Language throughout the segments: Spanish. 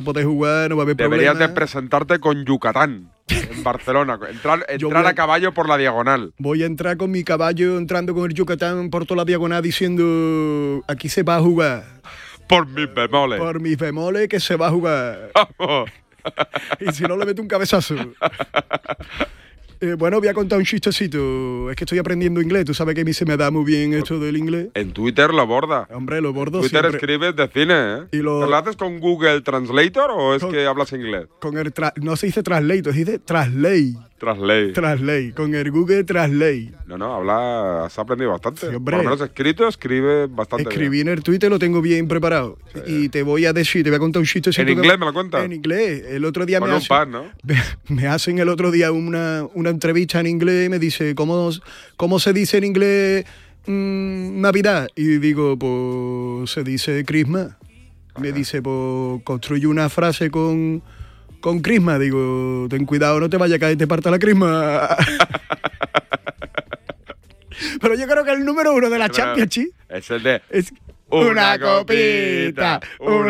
poder jugar, no va a haber problema. Deberías de presentarte con Yucatán en Barcelona. Entrar a caballo por la diagonal. Voy a entrar con mi caballo, entrando con el Yucatán por toda la diagonal, diciendo: aquí se va a jugar. Por mis bemoles. Por mis bemoles que se va a jugar. Y si no, le meto un cabezazo. Bueno, voy a contar un chistecito. Es que estoy aprendiendo inglés. Tú sabes que a mí se me da muy bien esto del inglés. En Twitter lo borda. Hombre, lo bordo Twitter siempre. escribes de cine, ¿eh? ¿Te lo haces con Google Translator o es que hablas inglés? Con el no se dice translator, se dice translate. Translate, con el Google Translate. No, has aprendido bastante. Sí, hombre. Por lo menos escribes bastante Escribí bien. en el Twitter, lo tengo bien preparado. Sí. Y te voy a contar un chistecito. ¿En inglés me lo cuentas? En inglés. El otro día con un par, ¿no? Me hacen el otro día una entrevista en inglés y me dice, ¿cómo se dice en inglés Navidad? Y digo, pues se dice Christmas. Me dice, pues construye una frase con Christmas. Digo, ten cuidado, no te vaya a caer y te parta la Christmas. Pero yo creo que el número 1 de la Championship es el de... Una copita.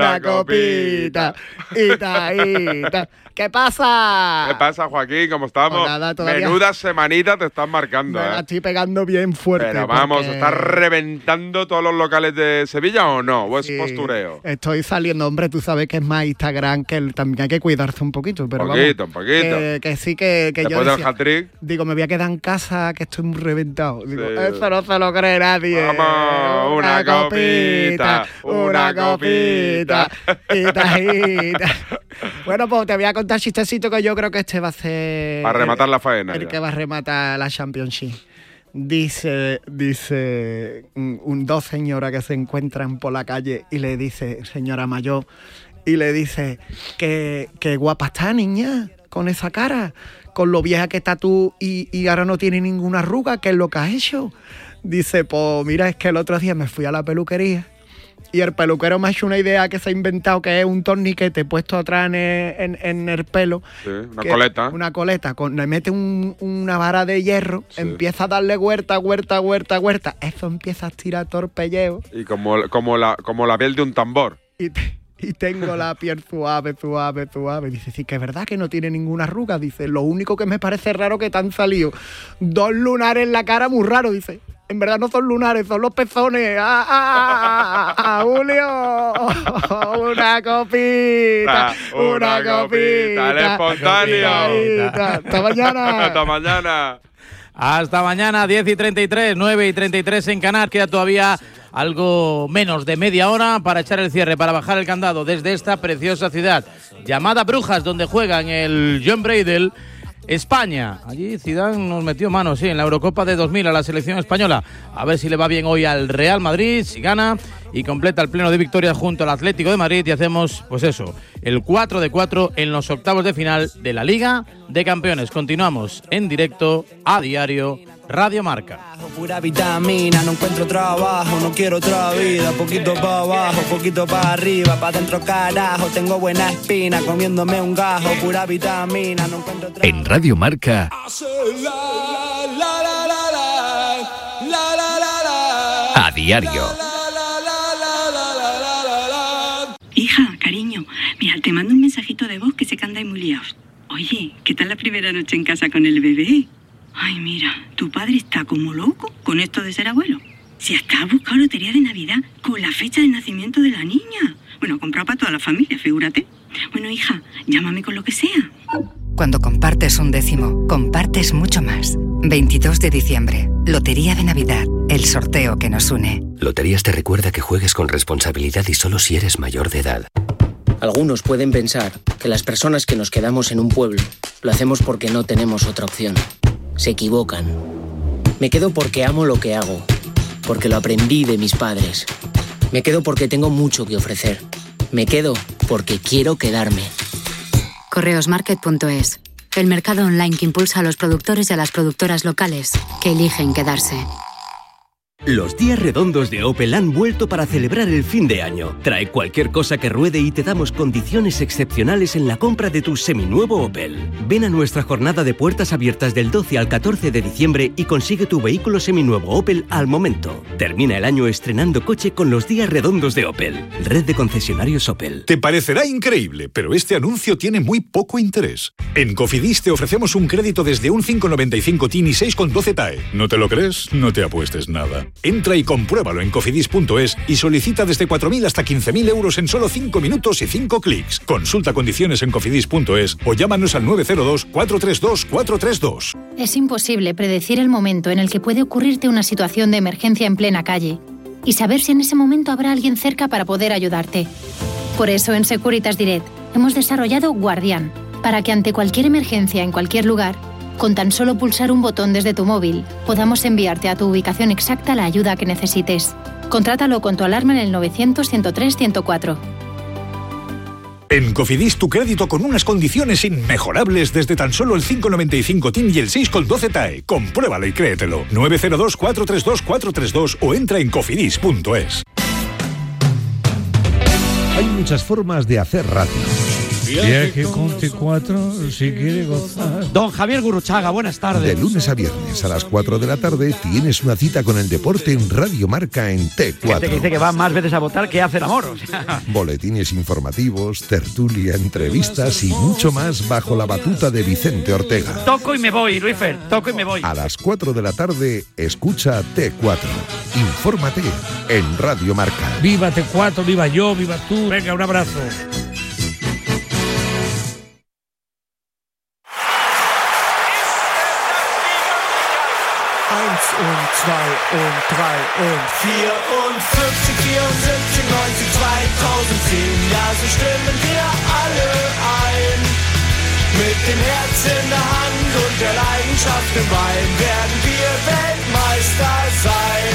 Ita. ¿Qué pasa? ¿Qué pasa, Joaquín? ¿Cómo estamos? Pues nada, todavía... Menuda semanita te estás marcando, Me la estoy pegando bien fuerte. Pero vamos, ¿estás reventando todos los locales de Sevilla o no? ¿O es postureo? Estoy saliendo, hombre, tú sabes que es más Instagram, que también hay que cuidarse un poquito. Pero un poquito. Que sí, que después yo decía, del hat-trick. Digo, me voy a quedar en casa, que estoy muy reventado. Digo, eso no se lo cree nadie. Vamos, una copita. Bueno, pues te voy a contar chistecito que yo creo que este va a ser... Para rematar la faena. El que va a rematar la Championship. Dice dos señoras que se encuentran por la calle y le dice, señora mayor, y le dice, que guapa está, niña, con esa cara, con lo vieja que está tú y ahora no tiene ninguna arruga, ¿qué es lo que has hecho? Dice, pues mira, es que el otro día me fui a la peluquería y el peluquero me ha hecho una idea que se ha inventado, que es un torniquete puesto atrás en el pelo. Sí, coleta. Una coleta. Le mete una vara de hierro, empieza a darle huerta. Eso empieza a estirar torpelleo. Y como la piel de un tambor. Y tengo la piel suave. Dice, sí, que es verdad que no tiene ninguna arruga. Dice, lo único que me parece raro que te han salido 2 lunares en la cara, muy raro. Dice, en verdad no son lunares, son los pezones. Julio, una copita. El espontáneo. Hasta mañana. Hasta mañana, 10:33, 9:33 en Canarias. Queda todavía algo menos de media hora para echar el cierre, para bajar el candado desde esta preciosa ciudad llamada Brujas, donde juega en el Joan Breydel España. Allí Zidane nos metió mano, en la Eurocopa de 2000 a la selección española. A ver si le va bien hoy al Real Madrid, si gana y completa el pleno de victorias junto al Atlético de Madrid y hacemos, pues eso, el 4 de 4 en los octavos de final de la Liga de Campeones. Continuamos en directo a diario Radio Marca. Pura vitamina, no encuentro trabajo, no quiero otra vida, poquito para abajo, poquito para arriba, para adentro carajo, tengo buena espina, comiéndome un gajo, pura vitamina, no encuentro trabajo. En Radio Marca, a diario. Hija, cariño, mira, te mando un mensajito de voz que sé que andáis muy liados. Oye, ¿qué tal la primera noche en casa con el bebé? Ay, mira, tu padre está como loco con esto de ser abuelo. Si hasta ha buscado lotería de Navidad con la fecha de nacimiento de la niña. Bueno, comprado para toda la familia, figúrate. Bueno, hija, llámame con lo que sea. Cuando compartes un décimo, compartes mucho más. 22 de diciembre, Lotería de Navidad, el sorteo que nos une. Loterías te recuerda que juegues con responsabilidad y solo si eres mayor de edad. Algunos pueden pensar que las personas que nos quedamos en un pueblo lo hacemos porque no tenemos otra opción. Se equivocan. Me quedo porque amo lo que hago, porque lo aprendí de mis padres. Me quedo porque tengo mucho que ofrecer. Me quedo porque quiero quedarme. Correosmarket.es, el mercado online que impulsa a los productores y a las productoras locales que eligen quedarse. Los días redondos de Opel han vuelto para celebrar el fin de año. Trae cualquier cosa que ruede y te damos condiciones excepcionales en la compra de tu seminuevo Opel. Ven a nuestra jornada de puertas abiertas del 12 al 14 de diciembre y consigue tu vehículo seminuevo Opel al momento. Termina el año estrenando coche con los días redondos de Opel. Red de concesionarios Opel. Te parecerá increíble, pero este anuncio tiene muy poco interés. En Cofidis te ofrecemos un crédito desde un 5,95 TIN y 6,12 TAE. ¿No te lo crees? No te apuestes nada. Entra y compruébalo en cofidis.es y solicita desde 4.000 hasta 15.000 euros en solo 5 minutos y 5 clics. Consulta condiciones en cofidis.es o llámanos al 902 432 432. Es imposible predecir el momento en el que puede ocurrirte una situación de emergencia en plena calle y saber si en ese momento habrá alguien cerca para poder ayudarte. Por eso en Securitas Direct hemos desarrollado Guardián, para que ante cualquier emergencia en cualquier lugar, con tan solo pulsar un botón desde tu móvil, podamos enviarte a tu ubicación exacta la ayuda que necesites. Contrátalo con tu alarma en el 900-103-104. En Cofidis tu crédito con unas condiciones inmejorables desde tan solo el 5,95 TIN y el 6,12 TAE. Compruébalo y créetelo. 902 432 432 o entra en cofidis.es. Hay muchas formas de hacer radio. Viaje con T4 si quiere gozar. Don Javier Gurruchaga, buenas tardes. De lunes a viernes a las 4 de la tarde tienes una cita con el deporte en Radio Marca en T4. Gente que dice que va más veces a votar que a hacer amor. Boletines informativos, tertulia, entrevistas y mucho más bajo la batuta de Vicente Ortega. Toco y me voy, Luisfer, toco y me voy. A las 4 de la tarde escucha T4. Infórmate en Radio Marca. Viva T4, viva yo, viva tú. Venga, un abrazo. 1 und 2 und 3 und 54, 74, 90, 2010. Ja, so stimmen wir alle ein. Mit dem Herz in der Hand und der Leidenschaft im Bein werden wir Weltmeister sein.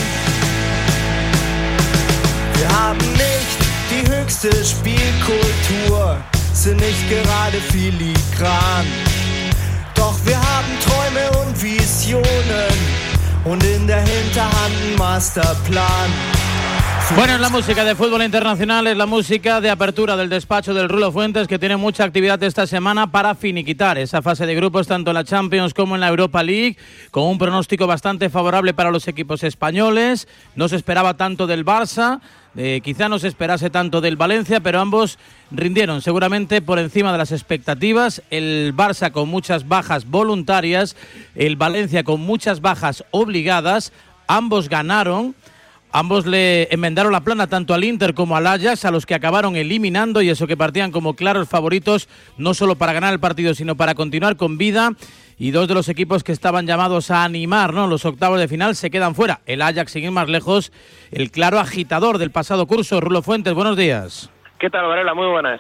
Wir haben nicht die höchste Spielkultur, sind nicht gerade filigran. Doch wir haben Träume und Visionen und in der Hinterhand ein Masterplan. Bueno, es la música de fútbol internacional, es la música de apertura del despacho del Rulo Fuentes, que tiene mucha actividad esta semana para finiquitar esa fase de grupos tanto en la Champions como en la Europa League, con un pronóstico bastante favorable para los equipos españoles. No se esperaba tanto del Barça, quizá no se esperase tanto del Valencia, pero ambos rindieron seguramente por encima de las expectativas. El Barça con muchas bajas voluntarias, el Valencia con muchas bajas obligadas. Ambos ganaron. Ambos le enmendaron la plana tanto al Inter como al Ajax, a los que acabaron eliminando, y eso que partían como claros favoritos, no solo para ganar el partido, sino para continuar con vida. Y dos de los equipos que estaban llamados a animar, ¿no?, los octavos de final se quedan fuera. El Ajax, sin ir más lejos, el claro agitador del pasado curso. Rulo Fuentes, buenos días. ¿Qué tal, Varela? Muy buenas.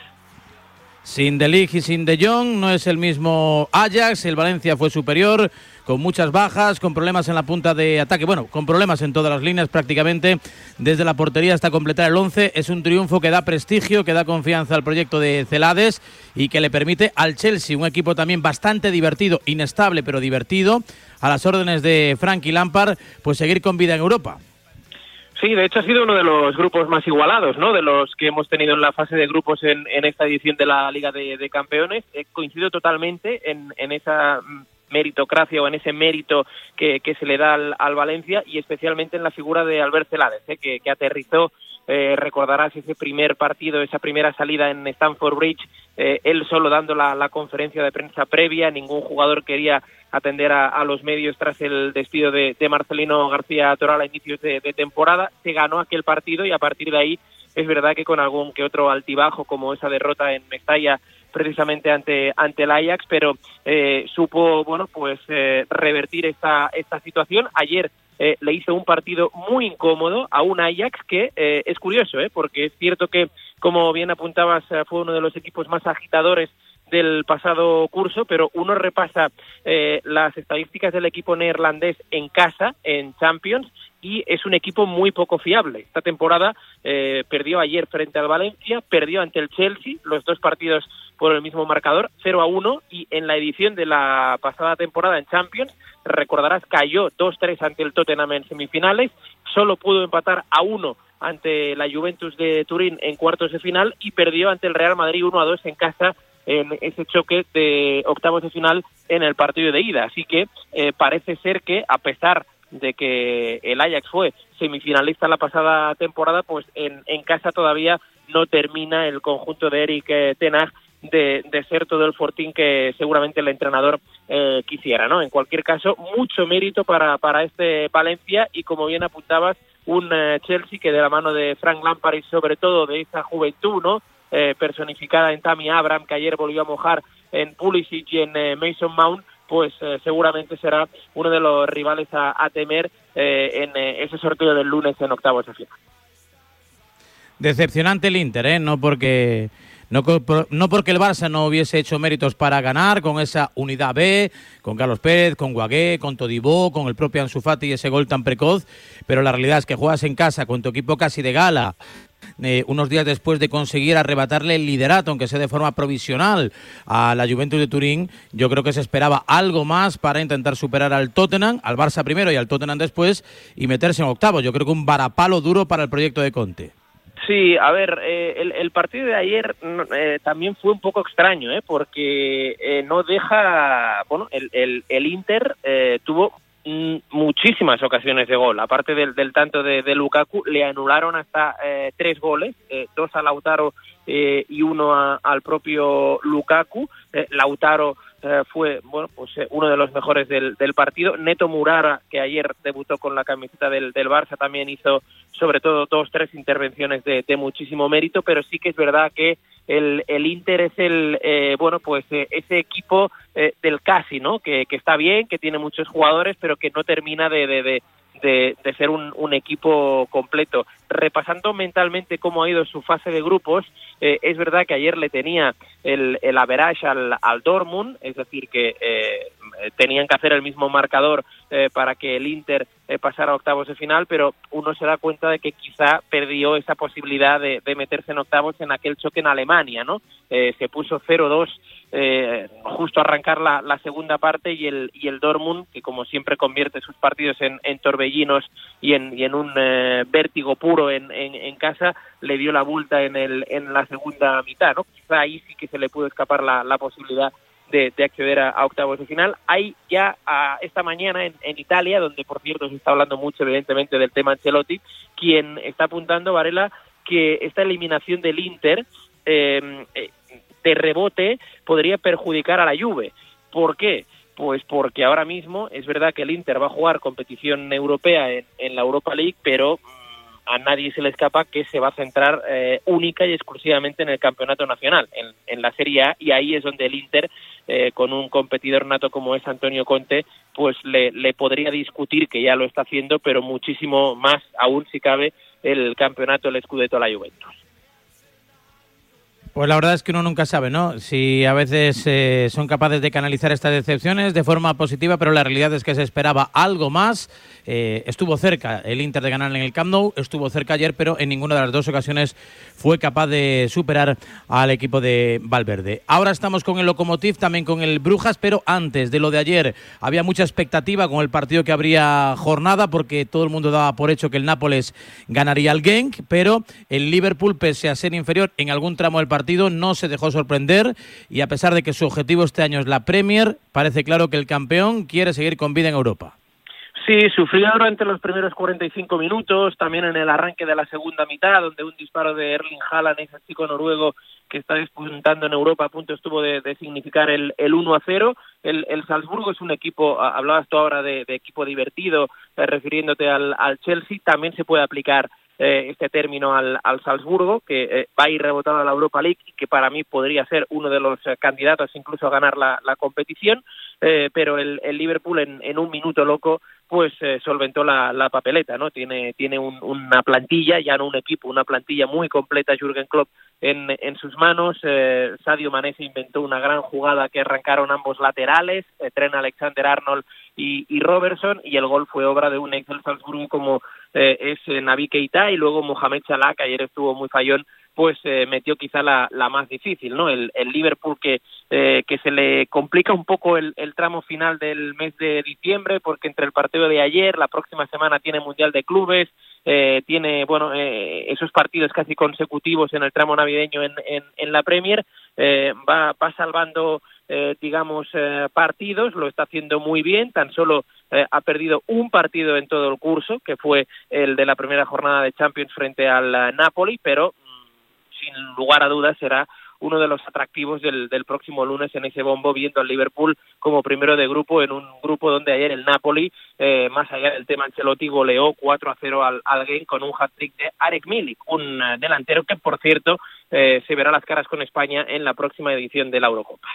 Sin De Ligt y sin De Jong, no es el mismo Ajax. El Valencia fue superior, con muchas bajas, con problemas en la punta de ataque. Bueno, con problemas en todas las líneas prácticamente, desde la portería hasta completar el 11. Es un triunfo que da prestigio, que da confianza al proyecto de Celades y que le permite al Chelsea, un equipo también bastante divertido, inestable pero divertido, a las órdenes de Frankie Lampard, pues seguir con vida en Europa. Sí, de hecho ha sido uno de los grupos más igualados, ¿no?, de los que hemos tenido en la fase de grupos en esta edición de la Liga de Campeones. Coincido totalmente en esa meritocracia o en ese mérito que se le da al Valencia, y especialmente en la figura de Albert Celades, que aterrizó, recordarás ese primer partido, esa primera salida en Stamford Bridge, él solo dando la conferencia de prensa previa. Ningún jugador quería atender a los medios tras el despido de Marcelino García Toral a inicios de temporada. Se ganó aquel partido y a partir de ahí es verdad que con algún que otro altibajo, como esa derrota en Mestalla precisamente ante el Ajax, pero supo revertir esta situación. Ayer le hizo un partido muy incómodo a un Ajax que es curioso, porque es cierto que, como bien apuntabas, fue uno de los equipos más agitadores del pasado curso, pero uno repasa las estadísticas del equipo neerlandés en casa, en Champions, y es un equipo muy poco fiable. Esta temporada perdió ayer frente al Valencia, perdió ante el Chelsea, los dos partidos por el mismo marcador, 0-1, y en la edición de la pasada temporada en Champions, recordarás, cayó 2-3 ante el Tottenham en semifinales, solo pudo empatar a 1 ante la Juventus de Turín en cuartos de final y perdió ante el Real Madrid 1-2 en casa en ese choque de octavos de final en el partido de ida. Así que parece ser que, a pesar de que el Ajax fue semifinalista la pasada temporada, pues en casa todavía no termina el conjunto de Erik ten Hag de ser todo el fortín que seguramente el entrenador quisiera, ¿no? En cualquier caso, mucho mérito para este Valencia y, como bien apuntabas, un Chelsea que de la mano de Frank Lampard y sobre todo de esa juventud, ¿no? Personificada en Tammy Abraham, que ayer volvió a mojar en Pulisic y en Mason Mount, pues seguramente será uno de los rivales a temer en ese sorteo del lunes en octavos de final. Decepcionante el Inter, no porque el Barça no hubiese hecho méritos para ganar con esa unidad B, con Carlos Pérez, con Guagué, con Todibo, con el propio Ansu Fati y ese gol tan precoz, pero la realidad es que juegas en casa con tu equipo casi de gala, unos días después de conseguir arrebatarle el liderato, aunque sea de forma provisional, a la Juventus de Turín. Yo creo que se esperaba algo más para intentar superar al Tottenham, al Barça primero y al Tottenham después, y meterse en octavos. Yo creo que un varapalo duro para el proyecto de Conte. Sí, a ver, el partido de ayer también fue un poco extraño, porque no deja, bueno, el Inter tuvo muchísimas ocasiones de gol, aparte del tanto de Lukaku, le anularon hasta 3 goles, 2 a Lautaro y 1 al propio Lukaku. Lautaro fue uno de los mejores del partido. Neto Murara, que ayer debutó con la camiseta del Barça, también hizo sobre todo 2-3 intervenciones de muchísimo mérito, pero sí que es verdad que el Inter es ese equipo del casi, ¿no? Que está bien, que tiene muchos jugadores, pero que no termina de ser un equipo completo. Repasando mentalmente cómo ha ido su fase de grupos, es verdad que ayer le tenía el average al Dortmund, es decir, que tenían que hacer el mismo marcador para que el Inter pasara a octavos de final, pero uno se da cuenta de que quizá perdió esa posibilidad de meterse en octavos en aquel choque en Alemania, ¿no? Se puso 0-2 justo a arrancar la segunda parte y el Dortmund, que como siempre convierte sus partidos en torbellinos y en un vértigo puro en casa, le dio la vuelta en la segunda mitad, ¿no? Quizá ahí sí que se le pudo escapar la posibilidad de acceder a octavos de final. Hay ya esta mañana en Italia, donde por cierto se está hablando mucho evidentemente del tema Ancelotti, quien está apuntando, Varela, que esta eliminación del Inter de rebote podría perjudicar a la Juve. ¿Por qué? Pues porque ahora mismo es verdad que el Inter va a jugar competición europea en la Europa League, pero a nadie se le escapa que se va a centrar única y exclusivamente en el campeonato nacional, en la Serie A, y ahí es donde el Inter, con un competidor nato como es Antonio Conte, pues le podría discutir, que ya lo está haciendo, pero muchísimo más aún si cabe, el campeonato, el Scudetto a la Juventus. Pues la verdad es que uno nunca sabe, ¿no? Si a veces son capaces de canalizar estas decepciones de forma positiva, pero la realidad es que se esperaba algo más. Estuvo cerca el Inter de ganar en el Camp Nou, estuvo cerca ayer, pero en ninguna de las dos ocasiones fue capaz de superar al equipo de Valverde. Ahora estamos con el Lokomotiv, también con el Brujas, pero antes de lo de ayer había mucha expectativa con el partido que habría jornada, porque todo el mundo daba por hecho que el Nápoles ganaría al Genk, pero el Liverpool, pese a ser inferior en algún tramo del partido, no se dejó sorprender, y a pesar de que su objetivo este año es la Premier, parece claro que el campeón quiere seguir con vida en Europa. Sí, sufrió durante los primeros 45 minutos, también en el arranque de la segunda mitad, donde un disparo de Erling Haaland, ese chico noruego que está despuntando en Europa, a punto estuvo de significar el 1-0. El Salzburgo es un equipo, hablabas tú ahora de equipo divertido, refiriéndote al Chelsea, también se puede aplicar este término al Salzburgo, que va a ir rebotado a la Europa League y que para mí podría ser uno de los candidatos incluso a ganar la competición, pero el Liverpool en un minuto loco pues solventó la papeleta, ¿no? Tiene una plantilla, ya no un equipo, una plantilla muy completa, Jürgen Klopp en sus manos. Sadio Mané se inventó una gran jugada que arrancaron ambos laterales, Trent Alexander-Arnold y Robertson, y el gol fue obra de un ex del Salzburgo como es Naby Keita, y luego Mohamed Salah, que ayer estuvo muy fallón, pues metió quizá la más difícil, ¿no? El Liverpool que se le complica un poco el tramo final del mes de diciembre, porque entre el partido de ayer, la próxima semana tiene Mundial de Clubes, tiene esos partidos casi consecutivos en el tramo navideño en la Premier, va salvando partidos, lo está haciendo muy bien, tan solo ha perdido un partido en todo el curso, que fue el de la primera jornada de Champions frente al Napoli, pero sin lugar a dudas será uno de los atractivos del próximo lunes en ese bombo, viendo al Liverpool como primero de grupo, en un grupo donde ayer el Napoli, más allá del tema Ancelotti, goleó 4-0 al Genk con un hat-trick de Arek Milik, un delantero que, por cierto, se verá las caras con España en la próxima edición de la Eurocopa.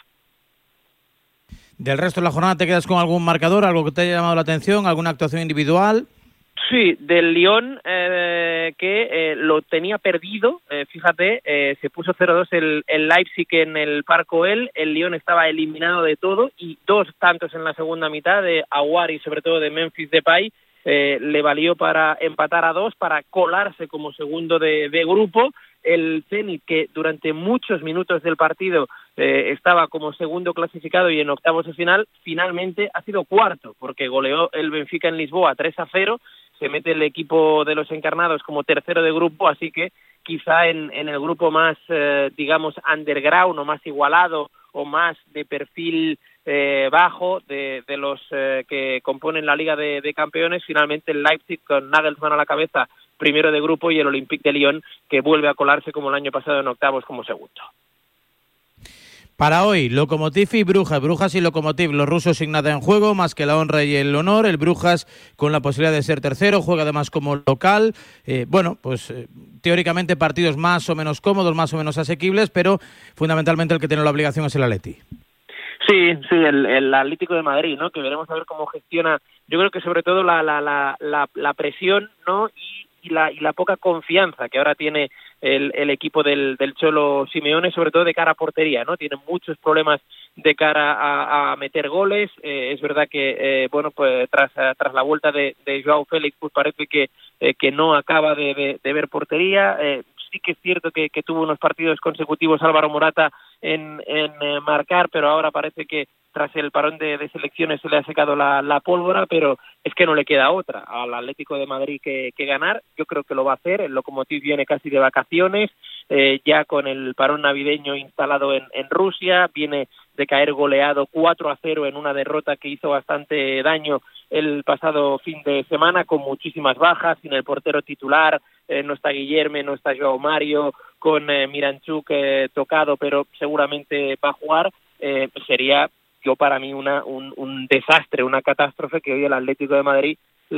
¿Del resto de la jornada te quedas con algún marcador, algo que te haya llamado la atención, alguna actuación individual? Sí, del Lyon, que lo tenía perdido, fíjate, se puso 0-2 el Leipzig en el Parc OL, el Lyon estaba eliminado de todo, y 2 tantos en la segunda mitad de Aouar y sobre todo de Memphis Depay, le valió para empatar a 2, para colarse como segundo de grupo. El Zenit, que durante muchos minutos del partido estaba como segundo clasificado y en octavos de final, finalmente ha sido cuarto, porque goleó el Benfica en Lisboa 3-0, se mete el equipo de los encarnados como tercero de grupo, así que quizá en el grupo más, underground o más igualado o más de perfil bajo de los que componen la Liga de Campeones, finalmente el Leipzig con Nagelsmann a la cabeza, primero de grupo, y el Olympique de Lyon, que vuelve a colarse como el año pasado en octavos como segundo. Para hoy, Lokomotiv y Brujas. Brujas y Lokomotiv, los rusos sin nada en juego, más que la honra y el honor. El Brujas con la posibilidad de ser tercero, juega además como local. Teóricamente partidos más o menos cómodos, más o menos asequibles, pero fundamentalmente el que tiene la obligación es el Atleti. Sí, el Atlético de Madrid, ¿no? Que veremos a ver cómo gestiona. Yo creo que sobre todo la presión, ¿no? Y la poca confianza que ahora tiene el equipo del Cholo Simeone, sobre todo de cara a portería, ¿no? Tiene muchos problemas de cara a meter goles. Es verdad que pues tras la vuelta de Joao Félix, pues parece que no acaba de ver portería. Sí que es cierto que tuvo unos partidos consecutivos Álvaro Morata en marcar, pero ahora parece que tras el parón de selecciones se le ha secado la pólvora, pero es que no le queda otra al Atlético de Madrid que ganar. Yo creo que lo va a hacer. El Lokomotiv viene casi de vacaciones, ya con el parón navideño instalado en Rusia, viene de caer goleado 4-0 en una derrota que hizo bastante daño el pasado fin de semana, con muchísimas bajas, sin el portero titular, no está Guillerme, no está Joao Mario, con Miranchuk tocado, pero seguramente va a jugar. Sería para mí un desastre, una catástrofe que hoy el Atlético de Madrid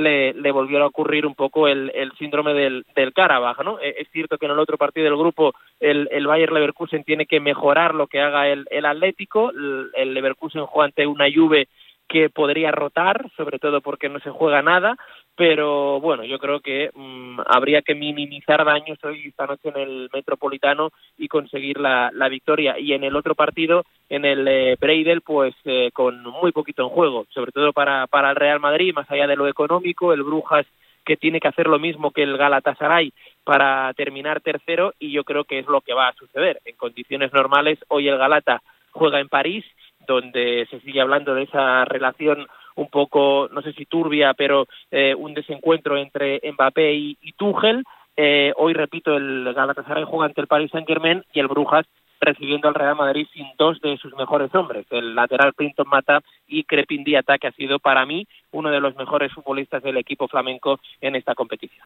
le volvió a ocurrir un poco el síndrome del Karabaj, ¿no? Es cierto que en el otro partido del grupo el Bayer Leverkusen tiene que mejorar lo que haga el Atlético. El Leverkusen juega ante una Juve que podría rotar, sobre todo porque no se juega nada, pero bueno, yo creo que habría que minimizar daños hoy esta noche en el Metropolitano y conseguir la victoria. Y en el otro partido, en el Breidel, pues con muy poquito en juego, sobre todo para el Real Madrid, más allá de lo económico, el Brujas, que tiene que hacer lo mismo que el Galatasaray para terminar tercero, y yo creo que es lo que va a suceder. En condiciones normales, hoy el Galata juega en París, donde se sigue hablando de esa relación un poco, no sé si turbia, pero un desencuentro entre Mbappé y Tuchel. Hoy, repito, el Galatasaray juega ante el Paris Saint-Germain y el Brujas recibiendo al Real Madrid sin 2 de sus mejores hombres, el lateral Pinto Mata y Crepin Diata, que ha sido para mí uno de los mejores futbolistas del equipo flamenco en esta competición.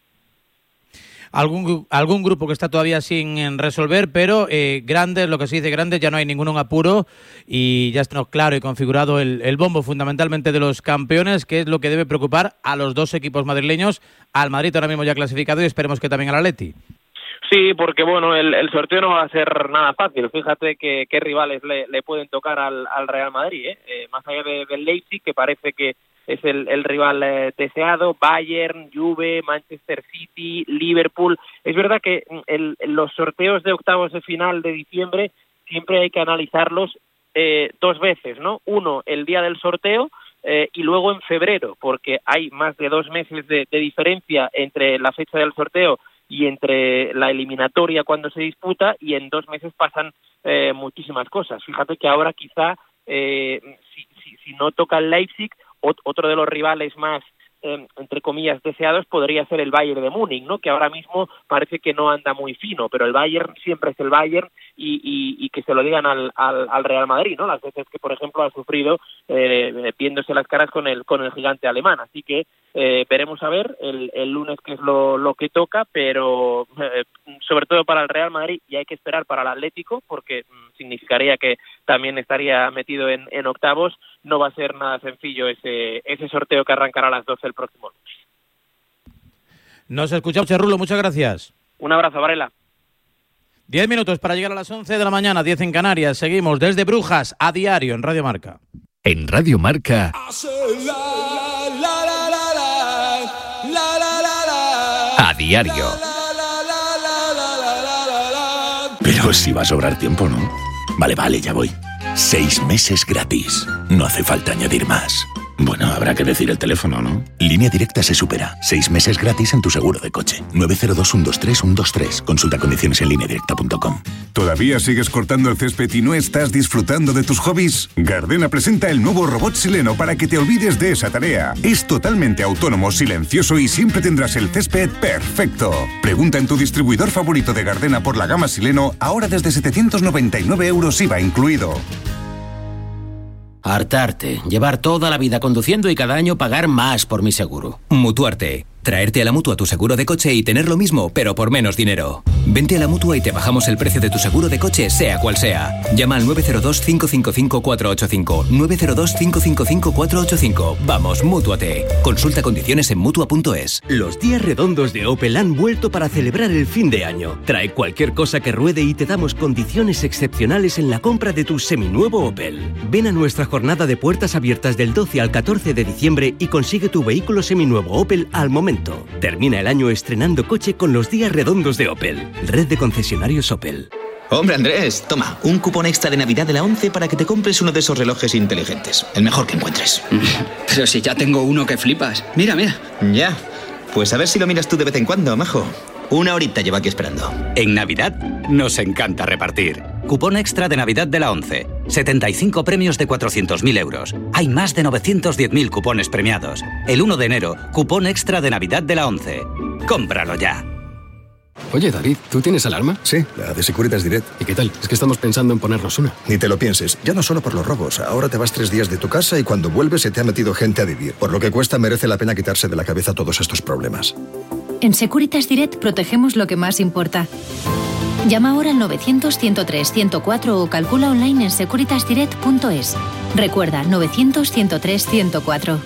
Algún grupo que está todavía sin resolver, pero grandes, lo que se dice grandes, ya no hay ningún apuro y ya está claro y configurado el bombo fundamentalmente de los campeones, que es lo que debe preocupar a los dos equipos madrileños, al Madrid ahora mismo ya clasificado y esperemos que también al Atleti. Sí, porque bueno, el sorteo no va a ser nada fácil. Fíjate qué rivales le pueden tocar al Real Madrid, más allá del Leipzig, que parece que es el rival deseado, Bayern, Juve, Manchester City, Liverpool. Es verdad que los sorteos de octavos de final de diciembre siempre hay que analizarlos 2 veces, ¿no? Uno, el día del sorteo, y luego en febrero, porque hay más de 2 meses de diferencia entre la fecha del sorteo y entre la eliminatoria cuando se disputa, y en 2 meses pasan muchísimas cosas. Fíjate que ahora quizá, si no toca el Leipzig, otro de los rivales más, entre comillas, deseados podría ser el Bayern de Múnich, ¿no? Que ahora mismo parece que no anda muy fino, pero el Bayern siempre es el Bayern, y que se lo digan al Real Madrid, ¿no? Las veces que, por ejemplo, ha sufrido viéndose las caras con el gigante alemán. Así que veremos a ver el lunes qué es lo que toca, pero sobre todo para el Real Madrid, y hay que esperar para el Atlético, porque significaría que también estaría metido en octavos. No va a ser nada sencillo ese sorteo que arrancará a las 12 el próximo lunes. Nos escuchamos, Rulo, muchas gracias. Un abrazo, Varela. 10 minutos para llegar a las 11 de la mañana, 10 en Canarias. Seguimos desde Brujas a diario en Radio Marca. En Radio Marca. A diario. Pero si va a sobrar tiempo, ¿no? Vale, ya voy. 6 meses gratis. No hace falta añadir más. Bueno, habrá que decir el teléfono, ¿no? Línea Directa se supera. 6 meses gratis en tu seguro de coche. 902-123-123. Consulta condiciones en lineadirecta.com. ¿Todavía sigues cortando el césped y no estás disfrutando de tus hobbies? Gardena presenta el nuevo robot Sileno para que te olvides de esa tarea. Es totalmente autónomo, silencioso y siempre tendrás el césped perfecto. Pregunta en tu distribuidor favorito de Gardena por la gama Sileno, ahora desde 799 € IVA incluido. Hartarte, llevar toda la vida conduciendo y cada año pagar más por mi seguro. Mutuarte. Traerte a la Mutua tu seguro de coche y tener lo mismo, pero por menos dinero. Vente a la Mutua y te bajamos el precio de tu seguro de coche, sea cual sea. Llama al 902-555-485. 902-555-485. Vamos, Mútuate. Consulta condiciones en Mutua.es. Los días redondos de Opel han vuelto para celebrar el fin de año. Trae cualquier cosa que ruede y te damos condiciones excepcionales en la compra de tu seminuevo Opel. Ven a nuestra jornada de puertas abiertas del 12 al 14 de diciembre y consigue tu vehículo seminuevo Opel al momento. Termina el año estrenando coche con los días redondos de Opel. Red de concesionarios Opel. Hombre, Andrés, toma, un cupón extra de Navidad de la 11 para que te compres uno de esos relojes inteligentes. El mejor que encuentres. Pero si ya tengo uno que flipas. Mira. Ya, pues a ver si lo miras tú de vez en cuando, majo. 1 horita llevo aquí esperando. En Navidad nos encanta repartir. Cupón extra de Navidad de la 11. 75 premios de 400.000 euros. Hay más de 910.000 cupones premiados. El 1 de enero, cupón extra de Navidad de la 11. ¡Cómpralo ya! Oye, David, ¿tú tienes alarma? Sí, la de Securitas Direct. ¿Y qué tal? Es que estamos pensando en ponernos una. Ni te lo pienses. Ya no solo por los robos. Ahora te vas 3 días de tu casa y cuando vuelves se te ha metido gente a vivir. Por lo que cuesta, merece la pena quitarse de la cabeza todos estos problemas. En Securitas Direct protegemos lo que más importa. Llama ahora al 900-103-104 o calcula online en securitasdirect.es. Recuerda, 900-103-104.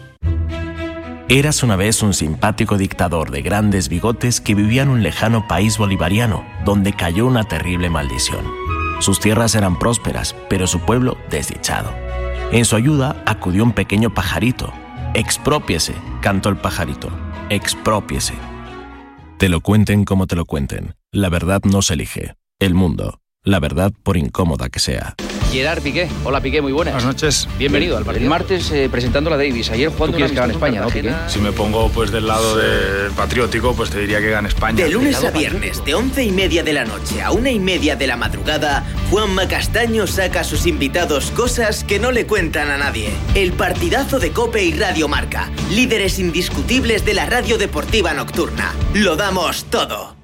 Eras una vez un simpático dictador de grandes bigotes que vivía en un lejano país bolivariano, donde cayó una terrible maldición. Sus tierras eran prósperas, pero su pueblo desdichado. En su ayuda acudió un pequeño pajarito. «Exprópiese», cantó el pajarito. «Exprópiese». Te lo cuenten como te lo cuenten. La verdad no se elige. El mundo. La verdad por incómoda que sea. Gerard Piqué. Hola, Piqué, muy buenas. Buenas noches. Bienvenido al partido. El martes presentando la Davis. Ayer jugando. ¿Tú quieres que gane España, no, Piqué? Si me pongo pues del lado de patriótico, pues te diría que gane España. De lunes a viernes, de 11:30 de la noche a 1:30 de la madrugada, Juanma Castaño saca a sus invitados cosas que no le cuentan a nadie. El partidazo de COPE y Radio Marca. Líderes indiscutibles de la radio deportiva nocturna. Lo damos todo.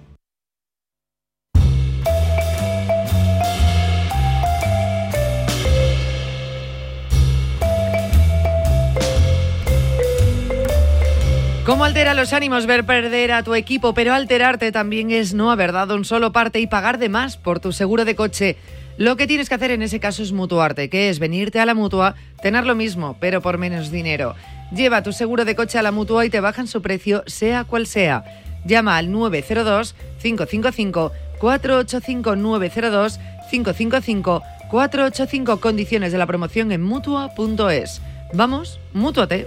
¿Cómo altera los ánimos ver perder a tu equipo? Pero alterarte también es no haber dado un solo parte y pagar de más por tu seguro de coche. Lo que tienes que hacer en ese caso es mutuarte, que es venirte a la Mutua, tener lo mismo, pero por menos dinero. Lleva tu seguro de coche a la Mutua y te bajan su precio, sea cual sea. Llama al 902-555-485, 902-555-485. Condiciones de la promoción en Mutua.es. Vamos, mútuate.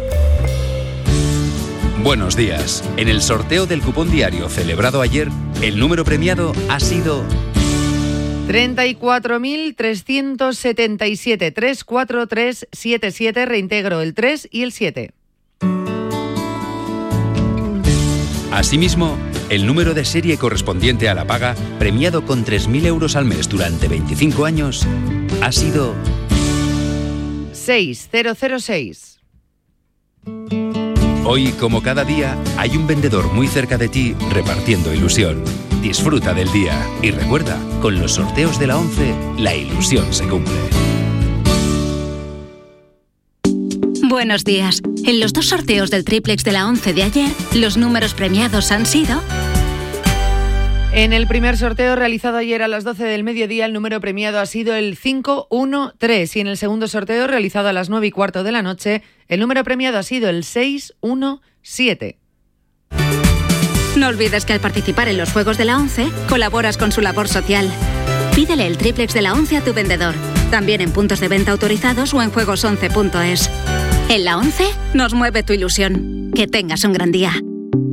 Buenos días. En el sorteo del cupón diario celebrado ayer, el número premiado ha sido 34.377, 34377, reintegro el 3 y el 7. Asimismo, el número de serie correspondiente a la paga, premiado con 3.000 euros al mes durante 25 años, ha sido 6006. Hoy, como cada día, hay un vendedor muy cerca de ti repartiendo ilusión. Disfruta del día y recuerda, con los sorteos de la 11, la ilusión se cumple. Buenos días. En los 2 sorteos del triplex de la 11 de ayer, los números premiados han sido... En el primer sorteo realizado ayer a las 12 del mediodía, el número premiado ha sido el 513 y en el segundo sorteo realizado a las 9:15 de la noche, el número premiado ha sido el 617. No olvides que al participar en los Juegos de la 11, colaboras con su labor social. Pídele el triplex de la 11 a tu vendedor, también en puntos de venta autorizados o en juegos11.es. En la 11 nos mueve tu ilusión. Que tengas un gran día.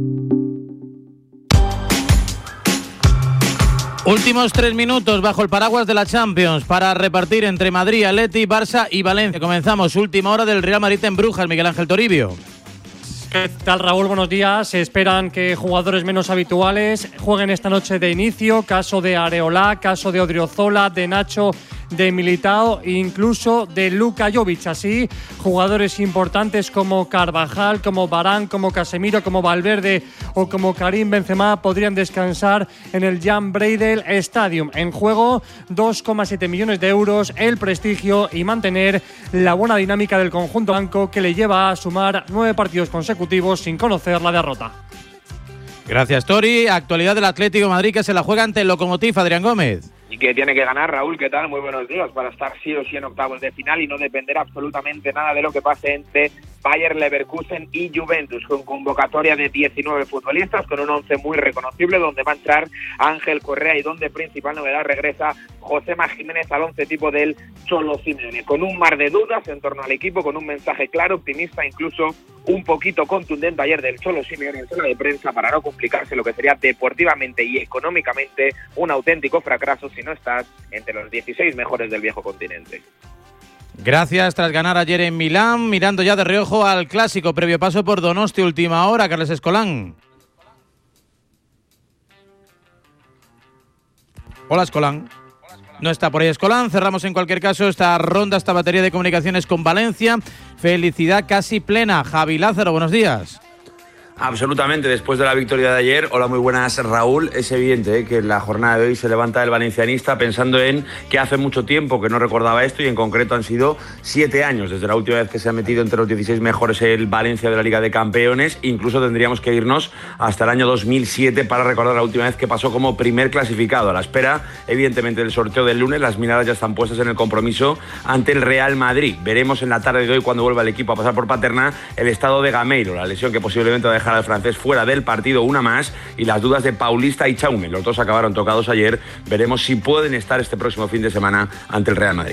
Últimos 3 minutos bajo el paraguas de la Champions para repartir entre Madrid, Atleti, Barça y Valencia. Comenzamos, última hora del Real Madrid en Brujas, Miguel Ángel Toribio. ¿Qué tal, Raúl? Buenos días. Se esperan que jugadores menos habituales jueguen esta noche de inicio. Caso de Areola, caso de Odriozola, de Nacho, de Militao e incluso de Luka Jovic. Así, jugadores importantes como Carvajal, como Varane, como Casemiro, como Valverde o como Karim Benzema podrían descansar en el Jan Breydel Stadium. En juego 2,7 millones de euros, el prestigio y mantener la buena dinámica del conjunto blanco que le lleva a sumar 9 partidos consecutivos sin conocer la derrota. Gracias, Tori. Actualidad del Atlético de Madrid que se la juega ante el Lokomotiv, Adrián Gómez. Y que tiene que ganar, Raúl. ¿Qué tal? Muy buenos días, para estar sí o sí en octavos de final y no depender absolutamente nada de lo que pase entre Bayer Leverkusen y Juventus, con convocatoria de 19 futbolistas, con un 11 muy reconocible, donde va a entrar Ángel Correa y donde principal novedad regresa Josema Jiménez al 11 tipo del Cholo Simeone, con un mar de dudas en torno al equipo, con un mensaje claro, optimista, incluso un poquito contundente ayer del Cholo Simeone en sala de prensa para no complicarse lo que sería deportivamente y económicamente un auténtico fracaso si no estás entre los 16 mejores del viejo continente. Gracias. Tras ganar ayer en Milán, mirando ya de reojo al clásico, previo paso por Donosti, última hora, Carles Escolán. Hola, Escolán. No está por ahí Escolán. Cerramos en cualquier caso esta ronda, esta batería de comunicaciones con Valencia. Felicidad casi plena. Javi Lázaro, buenos días. Absolutamente, después de la victoria de ayer. Hola, muy buenas, Raúl. Es evidente que en la jornada de hoy se levanta el valencianista pensando en que hace mucho tiempo que no recordaba esto y en concreto han sido 7 años desde la última vez que se ha metido entre los 16 mejores el Valencia de la Liga de Campeones. Incluso tendríamos que irnos hasta el año 2007 para recordar la última vez que pasó como primer clasificado. A la espera, evidentemente, del sorteo del lunes, las miradas ya están puestas en el compromiso ante el Real Madrid. Veremos en la tarde de hoy, cuando vuelva el equipo a pasar por Paterna, el estado de Gameiro, la lesión que posiblemente va a dejar al francés fuera del partido, una más, y las dudas de Paulista y Chaume. Los dos acabaron tocados ayer. Veremos si pueden estar este próximo fin de semana ante el Real Madrid.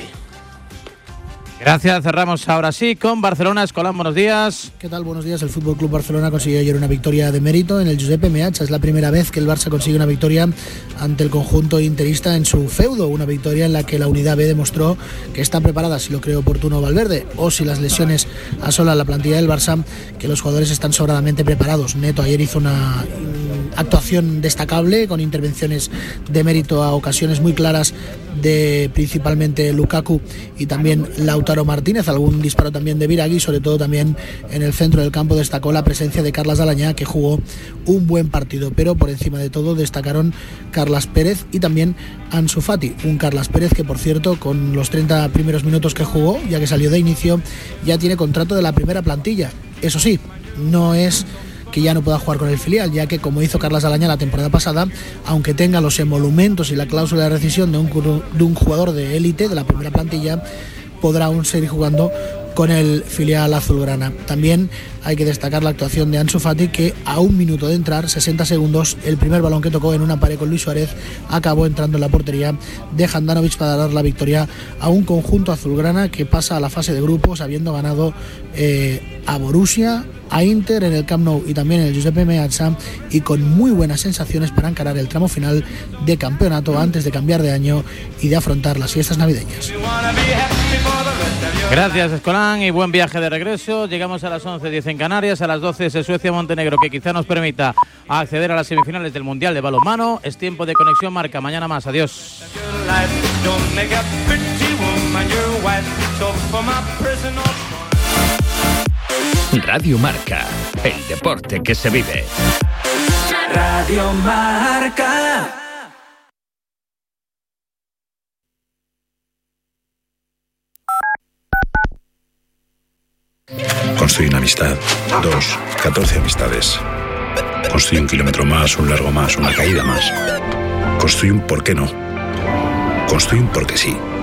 Gracias, cerramos ahora sí con Barcelona. Escolán, buenos días. ¿Qué tal? Buenos días. El FC Barcelona consiguió ayer una victoria de mérito en el Giuseppe Meazza. Es la primera vez que el Barça consigue una victoria ante el conjunto interista en su feudo. Una victoria en la que la Unidad B demostró que está preparada, si lo cree oportuno Valverde, o si las lesiones asolan la plantilla del Barça, que los jugadores están sobradamente preparados. Neto ayer hizo una actuación destacable con intervenciones de mérito a ocasiones muy claras de principalmente Lukaku y también Lautaro Martínez, algún disparo también de Biragui, sobre todo también en el centro del campo destacó la presencia de Carlas Dalañá, que jugó un buen partido, pero por encima de todo destacaron Carlas Pérez y también Ansu Fati, un Carlas Pérez que, por cierto, con los 30 primeros minutos que jugó, ya que salió de inicio, ya tiene contrato de la primera plantilla. Eso sí, no es que ya no pueda jugar con el filial, ya que, como hizo Carlas Dalañá la temporada pasada, aunque tenga los emolumentos y la cláusula de rescisión de un jugador de élite de la primera plantilla, podrá aún seguir jugando con el filial azulgrana. También hay que destacar la actuación de Ansu Fati, que a un minuto de entrar, 60 segundos, el primer balón que tocó en una pared con Luis Suárez acabó entrando en la portería de Handanovic para dar la victoria a un conjunto azulgrana que pasa a la fase de grupos habiendo ganado a Borussia, a Inter en el Camp Nou y también en el Giuseppe Meazza, y con muy buenas sensaciones para encarar el tramo final de campeonato antes de cambiar de año y de afrontar las fiestas navideñas. Gracias, Escolán, y buen viaje de regreso. Llegamos a las 11:10 en Canarias, a las 12 es Suecia-Montenegro, que quizá nos permita acceder a las semifinales del Mundial de Balonmano. Es tiempo de Conexión Marca. Mañana más. Adiós. Radio Marca, el deporte que se vive. Radio Marca. Construye una amistad, 2, 14 amistades. Construye un kilómetro más, un largo más, una caída más. Construye un por qué no. Construye un porque sí.